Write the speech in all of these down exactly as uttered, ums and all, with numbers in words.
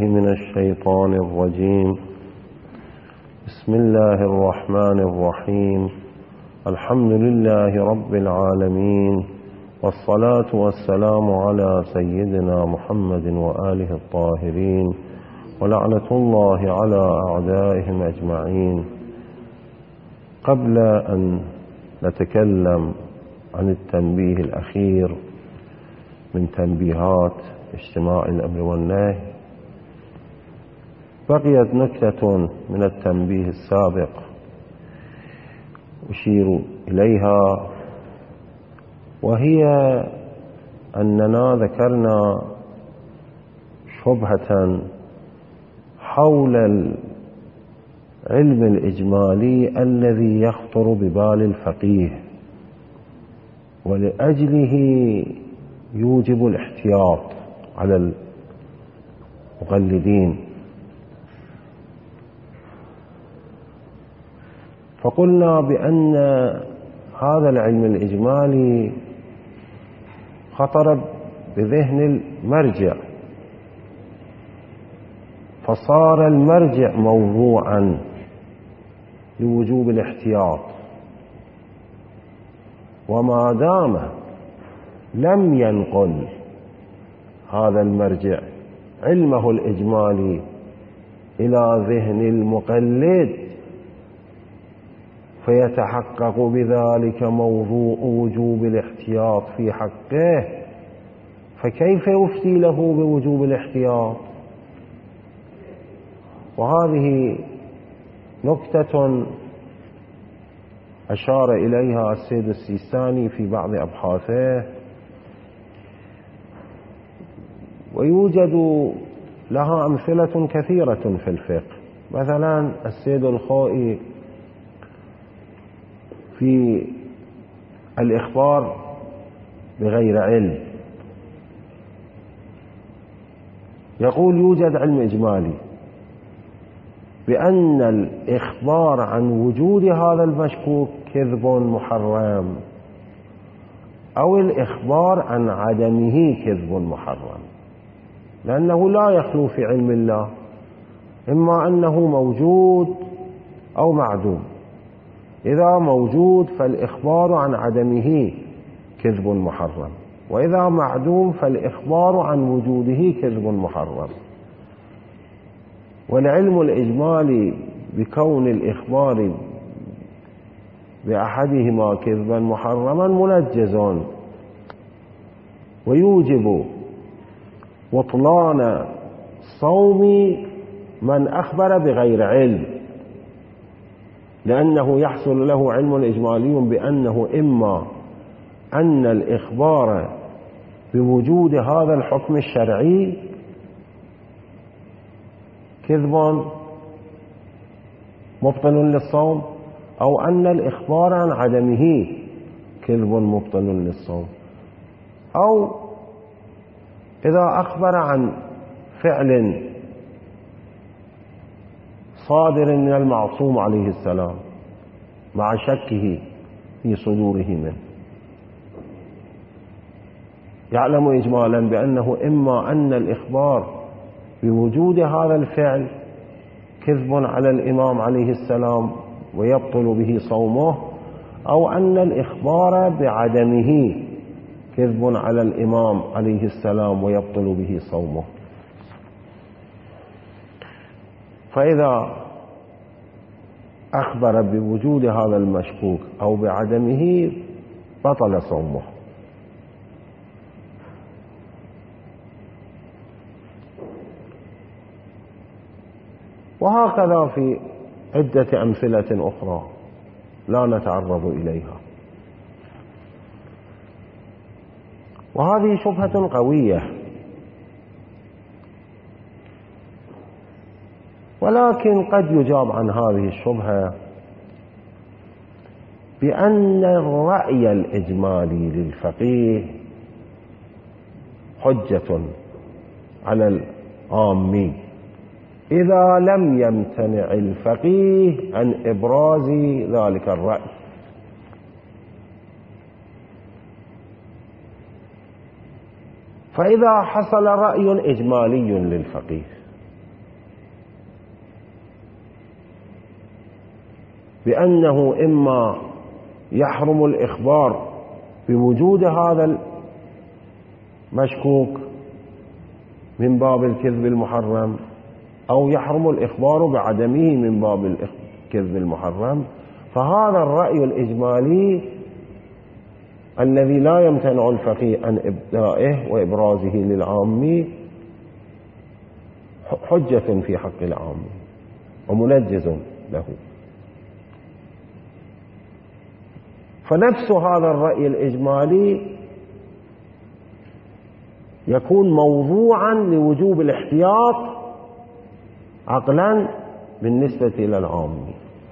من الشيطان الرجيم. بسم الله الرحمن الرحيم. الحمد لله رب العالمين، والصلاة والسلام على سيدنا محمد وآله الطاهرين، ولعنة الله على أعدائهم أجمعين. قبل أن نتكلم عن التنبيه الأخير من تنبيهات اجتماع الأمر والنهي، بقيت نكتة من التنبيه السابق أشير إليها، وهي أننا ذكرنا شبهة حول العلم الإجمالي الذي يخطر ببال الفقيه، ولأجله يوجب الاحتياط على المقلدين. فقلنا بأن هذا العلم الإجمالي خطر بذهن المرجع، فصار المرجع موضوعا لوجوب الاحتياط، وما دام لم ينقل هذا المرجع علمه الإجمالي إلى ذهن المقلد فيتحقق بذلك موضوع وجوب الاحتياط في حقه، فكيف يفتي له بوجوب الاحتياط؟ وهذه نكتة أشار إليها السيد السيستاني في بعض أبحاثه، ويوجد لها أمثلة كثيرة في الفقه. مثلا السيد الخوئي في الإخبار بغير علم يقول يوجد علم إجمالي بأن الإخبار عن وجود هذا المشكوك كذب محرم، أو الإخبار عن عدمه كذب محرم، لأنه لا يخلو في علم الله إما أنه موجود أو معدوم. إذا موجود فالإخبار عن عدمه كذب محرم، وإذا معدوم فالإخبار عن وجوده كذب محرم. والعلم الإجمالي بكون الإخبار بأحدهما كذبا محرما منجز، ويوجب بطلان صوم من أخبر بغير علم، لأنه يحصل له علم إجمالي بأنه إما أن الإخبار بوجود هذا الحكم الشرعي كذب مبطل للصوم، أو أن الإخبار عن عدمه كذب مبطل للصوم، أو إذا أخبر عن فعل صادر من المعصوم عليه السلام مع شكه في صدوره منه، يعلم إجمالا بأنه إما أن الإخبار بوجود هذا الفعل كذب على الإمام عليه السلام ويبطل به صومه، أو أن الإخبار بعدمه كذب على الإمام عليه السلام ويبطل به صومه. فإذا أخبر بوجود هذا المشكوك أو بعدمه بطل صومه. وهكذا في عدة أمثلة أخرى لا نتعرض إليها. وهذه شبهة قوية، ولكن قد يجاب عن هذه الشبهة بأن الرأي الإجمالي للفقيه حجة على العامي إذا لم يمتنع الفقيه عن إبراز ذلك الرأي. فإذا حصل رأي إجمالي للفقيه بأنه إما يحرم الإخبار بوجود هذا المشكوك من باب الكذب المحرم، أو يحرم الإخبار بعدمه من باب الكذب المحرم. فهذا الرأي الإجمالي الذي لا يمتنع الفقيه عن إبدائه وإبرازه للعامي حجة في حق العامي ومنجز له. فنفس هذا الرأي الإجمالي يكون موضوعا لوجوب الاحتياط عقلا بالنسبة إلى العامي،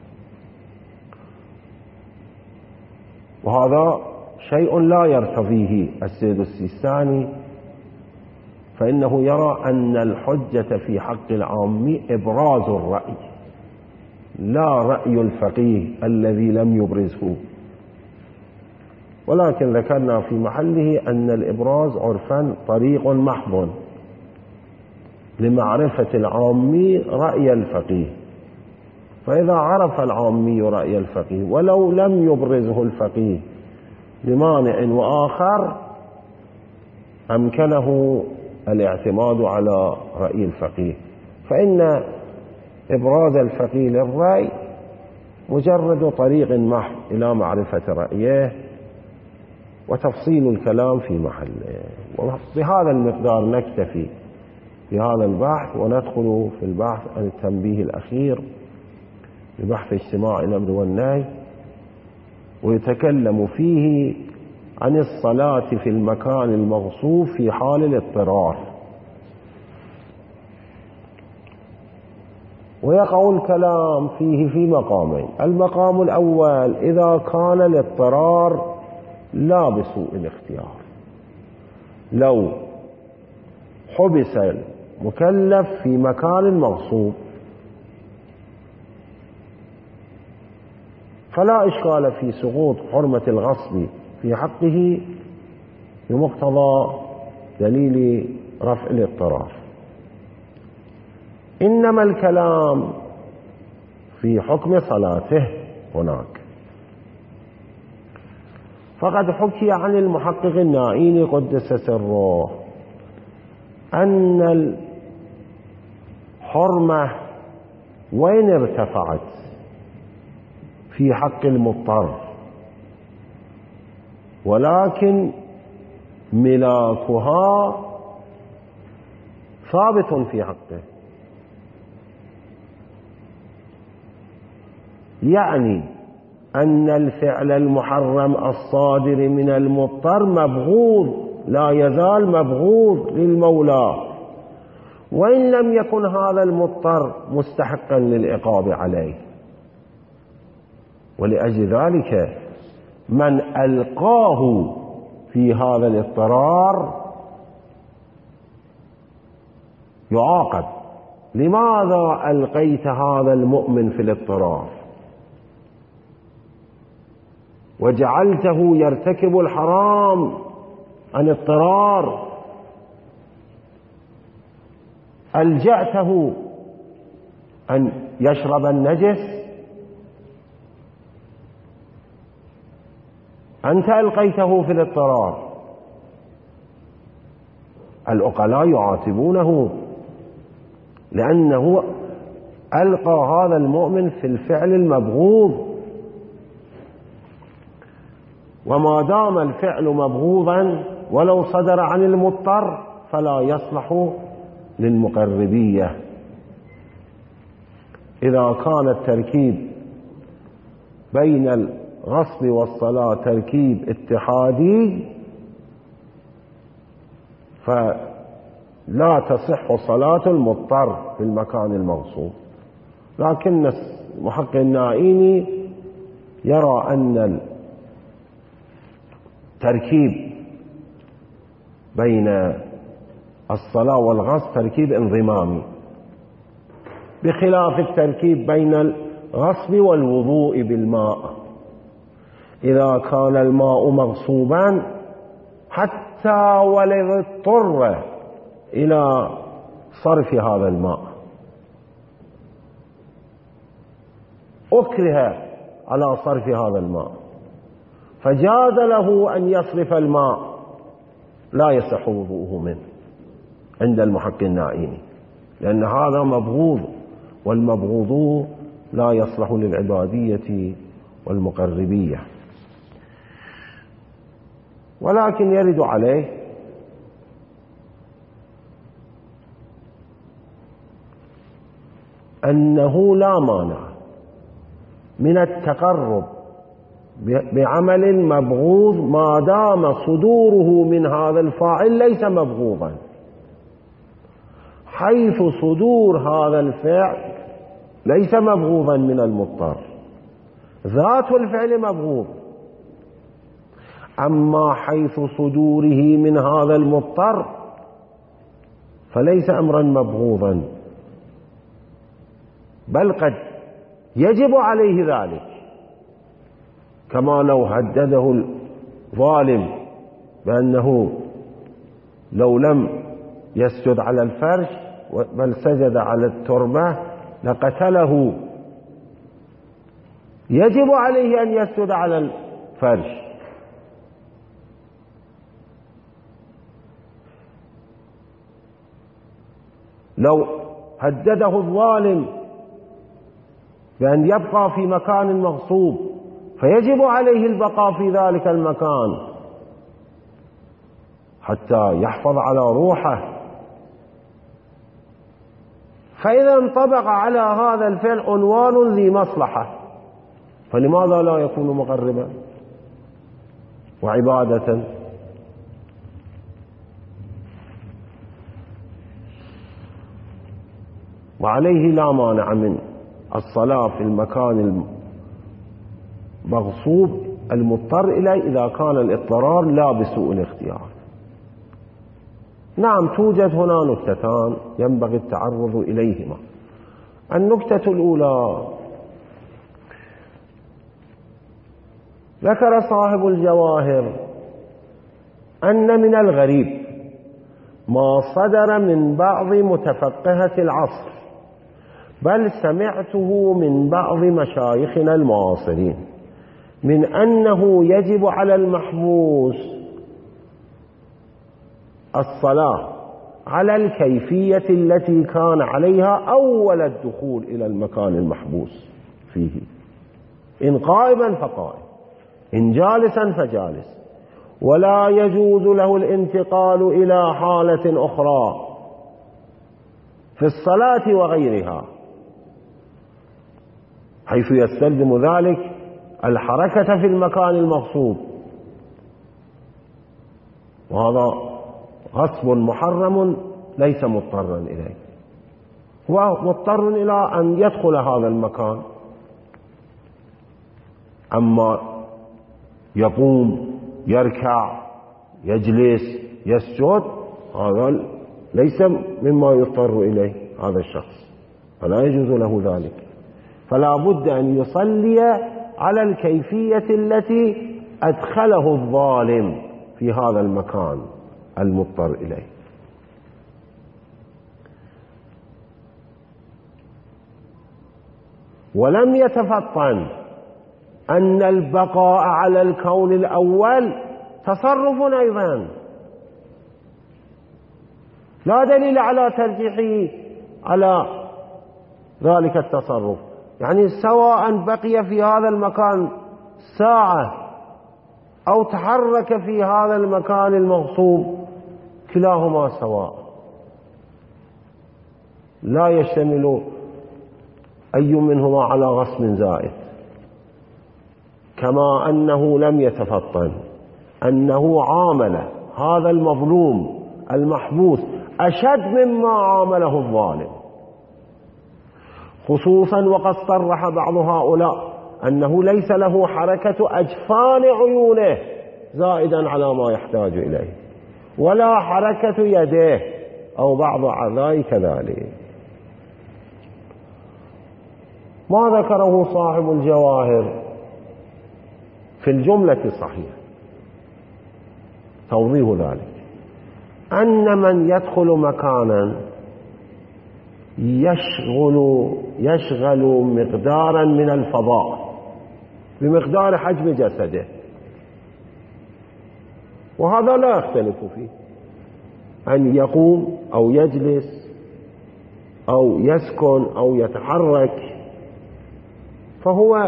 وهذا شيء لا يرتضيه السيد السيستاني، فإنه يرى أن الحجة في حق العامي إبراز الرأي لا رأي الفقيه الذي لم يبرزه. ولكن ذكرنا في محله أن الإبراز عرفا طريق محض لمعرفة العامي رأي الفقيه، فإذا عرف العامي رأي الفقيه ولو لم يبرزه الفقيه لمانع وآخر أمكنه الاعتماد على رأي الفقيه، فإن إبراز الفقيه للرأي مجرد طريق محض إلى معرفة رأيه وتفصيل الكلام في محله. وبهذا المقدار نكتفي في هذا البحث، وندخل في البحث عن التنبيه الأخير ببحث اجتماع الأمر والنهي، ويتكلم فيه عن الصلاة في المكان المغصوب في حال الاضطرار. ويقع الكلام فيه في مقامين: المقام الأول إذا كان الاضطرار لا بسوء الاختيار، لو حبس المكلف في مكان مغصوب فلا إشكال في سقوط حرمة الغصب في حقه بمقتضى دليل رفع الاضطرار. إنما الكلام في حكم صلاته هناك، فقد حكي عن المحقق النائيني قدس سره أن الحرمة وإن ارتفعت في حق المضطر ولكن ملاكها ثابت في حقه، يعني أن الفعل المحرم الصادر من المضطر مبغوض، لا يزال مبغوض للمولى، وإن لم يكن هذا المضطر مستحقا للعقاب عليه. ولأجل ذلك من ألقاه في هذا الاضطرار يعاقب. لماذا ألقيت هذا المؤمن في الاضطرار وجعلته يرتكب الحرام عن اضطرار؟ ألجأته أن يشرب النجس، أنت ألقيته في الاضطرار. العقلاء يعاتبونه لأنه ألقى هذا المؤمن في الفعل المبغوض، وما دام الفعل مبغوضا ولو صدر عن المضطر فلا يصلح للمقربية. إذا كان التركيب بين الغصب والصلاة تركيب اتحادي فلا تصح صلاة المضطر في المكان المغصوب. لكن المحقق النائيني يرى أن التركيب بين الصلاة والغصب تركيب انضمامي، بخلاف التركيب بين الغصب والوضوء بالماء. إذا كان الماء مغصوبا حتى ولو اضطر إلى صرف هذا الماء، أكره على صرف هذا الماء، فجاز له أن يصرف الماء، لا يصح وضوءه منه عند المحقق النائمي، لأن هذا مبغوض، والمبغوض لا يصلح للعبادية والمقربية. ولكن يرد عليه أنه لا مانع من التقرب بعمل مبغوض ما دام صدوره من هذا الفاعل ليس مبغوضا، حيث صدور هذا الفعل ليس مبغوضا من المضطر، ذات الفعل مبغوض، أما حيث صدوره من هذا المضطر فليس أمرا مبغوضا، بل قد يجب عليه ذلك، كما لو هدده الظالم بأنه لو لم يسجد على الفرش بل سجد على التربة لقتله، يجب عليه أن يسجد على الفرش. لو هدده الظالم بأن يبقى في مكان مغصوب فيجب عليه البقاء في ذلك المكان حتى يحفظ على روحه. فإذا انطبق على هذا الفعل عنوان ذي مصلحة فلماذا لا يكون مقربا وعبادة؟ وعليه لا مانع من الصلاة في المكان المغصوب المضطر إليه إذا كان الاضطرار لا بسوء الاختيار. نعم، توجد هنا نكتتان ينبغي التعرض إليهما. النكتة الأولى، ذكر صاحب الجواهر أن من الغريب ما صدر من بعض متفقهة العصر، بل سمعته من بعض مشايخنا المعاصرين، من أنه يجب على المحبوس الصلاة على الكيفية التي كان عليها أول الدخول إلى المكان المحبوس فيه، إن قائما فقائم، إن جالسا فجالس، ولا يجوز له الانتقال إلى حالة أخرى في الصلاة وغيرها، حيث يستلزم ذلك الحركة في المكان المغصوب، وهذا غصب محرم ليس مضطرا إليه، هو مضطر إلى أن يدخل هذا المكان، أما يقوم يركع يجلس يسجد هذا ليس مما يضطر إليه هذا الشخص، فلا يجوز له ذلك، فلا بد أن يصلي على الكيفية التي أدخله الظالم في هذا المكان المضطر إليه. ولم يتفطن أن البقاء على الكون الأول تصرف أيضا، لا دليل على ترجيحه على ذلك التصرف، يعني سواء بقي في هذا المكان ساعة أو تحرك في هذا المكان المغصوب كلاهما سواء، لا يشتمل أي منهما على غصب زائد. كما أنه لم يتفطن أنه عامل هذا المظلوم المحبوس أشد مما عامله الظالم، خصوصا وقد صرح بعض هؤلاء أنه ليس له حركة أجفان عيونه زائدا على ما يحتاج إليه، ولا حركة يديه أو بعض أعضائه كذلك. ما ذكره صاحب الجواهر في الجملة صحيح، توضيح ذلك أن من يدخل مكانا يشغل, يشغل مقدارا من الفضاء بمقدار حجم جسده، وهذا لا يختلف فيه، أن يقوم أو يجلس أو يسكن أو يتحرك، فهو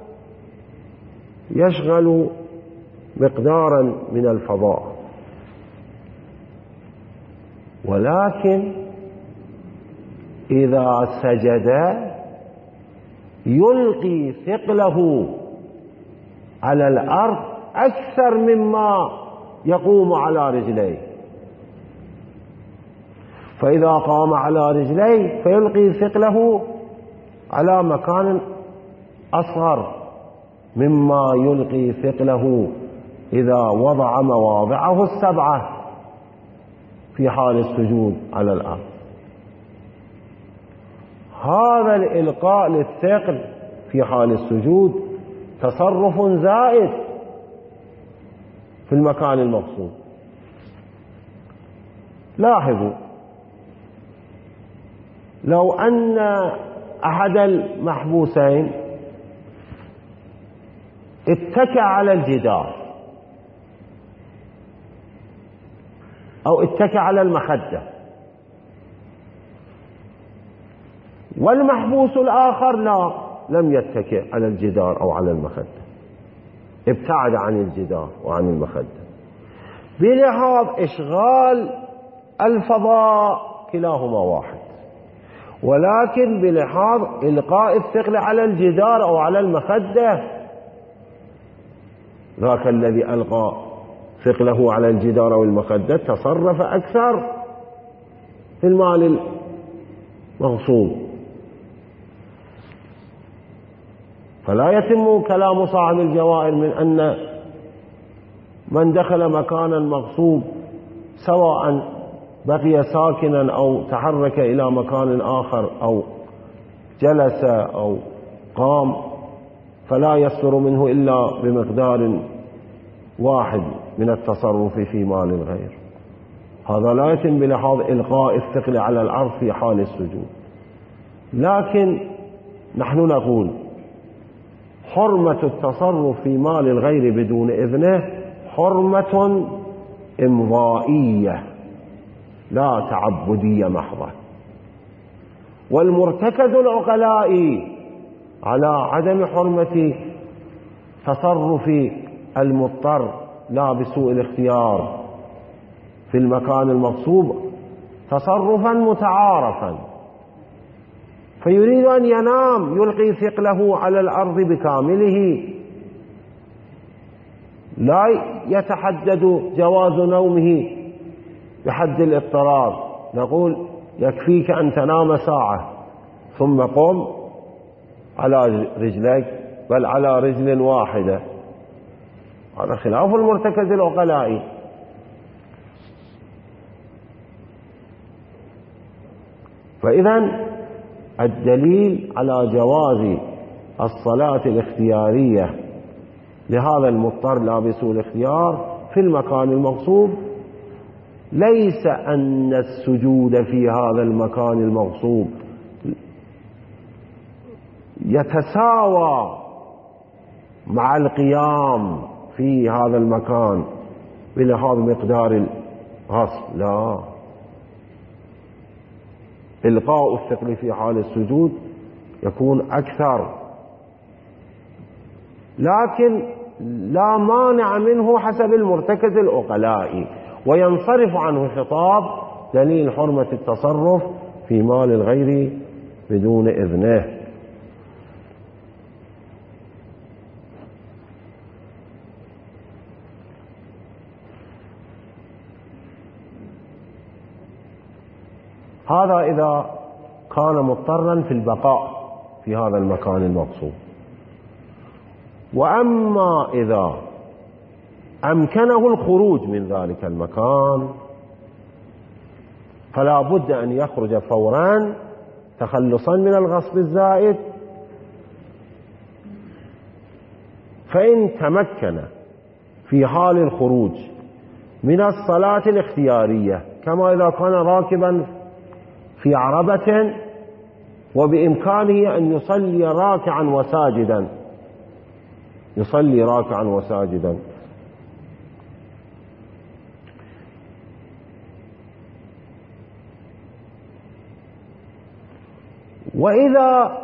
يشغل مقدارا من الفضاء. ولكن إذا سجد يلقي ثقله على الأرض أكثر مما يقوم على رجليه، فإذا قام على رجليه فيلقي ثقله على مكان أصغر مما يلقي ثقله إذا وضع مواضعه السبعة في حال السجود على الأرض. هذا الإلقاء للثقل في حال السجود تصرف زائد في المكان المقصود. لاحظوا، لو أن أحد المحبوسين اتكى على الجدار أو اتكى على المخدة، والمحبوس الآخر لا، لم يتكئ على الجدار أو على المخدة، ابتعد عن الجدار وعن المخدة، بلحاظ إشغال الفضاء كلاهما واحد، ولكن بلحاظ إلقاء الثقل على الجدار أو على المخدة، ذاك الذي ألقى ثقله على الجدار أو المخدة تصرف أكثر في المال المغصوب. فلا يتم كلام صاحب الجوائر من أن من دخل مكانا مغصوب سواء بقي ساكنا أو تحرك إلى مكان آخر أو جلس أو قام فلا يصدر منه إلا بمقدار واحد من التصرف في مال الغير. هذا لا يتم بلحاظ إلقاء الثقل على الأرض في حال السجود. لكن نحن نقول حرمة التصرف في مال الغير بدون إذنه حرمة إمضائية لا تعبدية محضة، والمرتكز العقلائي على عدم حرمة تصرف المضطر لا بسوء الاختيار في المكان المغصوب تصرفا متعارفا، فيريد أن ينام يلقي ثقله على الأرض بكامله، لا يتحدد جواز نومه بحد الاضطرار، نقول يكفيك أن تنام ساعة ثم قم على رجليك بل على رجل واحدة، هذا خلاف المرتكز العقلائي. فإذا الدليل على جواز الصلاة الاختيارية لهذا المضطر لا بسوء الاختيار في المكان المغصوب ليس أن السجود في هذا المكان المغصوب يتساوى مع القيام في هذا المكان بلحاظ مقدار الغصب، لا، إلقاء الثقل في حال السجود يكون أكثر، لكن لا مانع منه حسب المرتكز العقلائي، وينصرف عنه خطاب دليل حرمة التصرف في مال الغير بدون إذنه. هذا إذا كان مضطرا في البقاء في هذا المكان المغصوب. وأما إذا أمكنه الخروج من ذلك المكان فلا بد أن يخرج فورا تخلصا من الغصب الزائد، فإن تمكن في حال الخروج من الصلاة الاختيارية كما إذا كان راكبا في عربة وبإمكانه أن يصلي راكعا وساجدا يصلي راكعا وساجدا. وإذا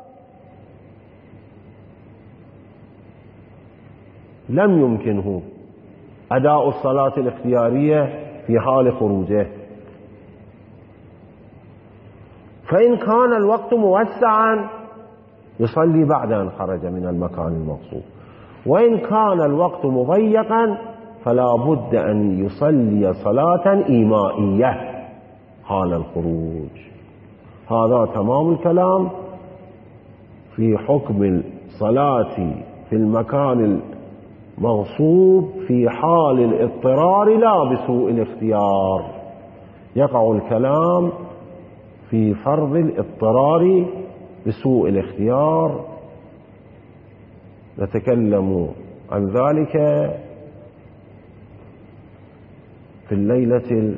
لم يمكنه أداء الصلاة الاختيارية في حال خروجه، فإن كان الوقت موسعا يصلي بعد أن خرج من المكان المغصوب، وإن كان الوقت مضيقا فلا بد أن يصلي صلاة إيمائية حال الخروج. هذا تمام الكلام في حكم الصلاة في المكان المغصوب في حال الاضطرار لا بسوء الاختيار. يقع الكلام في فرض الاضطرار بسوء الاختيار، نتكلم عن ذلك في الليلة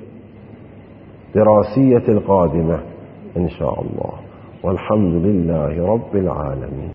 الدراسية القادمة إن شاء الله، والحمد لله رب العالمين.